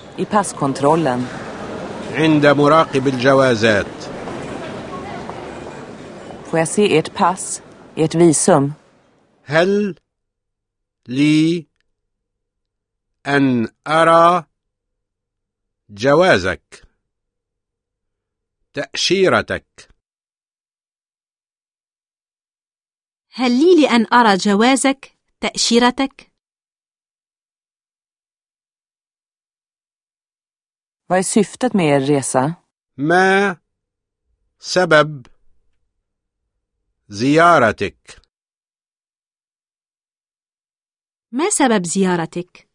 I passkontrollen. عند مراقب الجوازات. Får jag se ert pass, ert visum? هل لي أن أرى جوازك، تأشيرتك؟ هل لي لأن أرى جوازك، تأشيرتك؟ Vad är syftet med er resa? ما سبب زيارتك؟ ما سبب زيارتك؟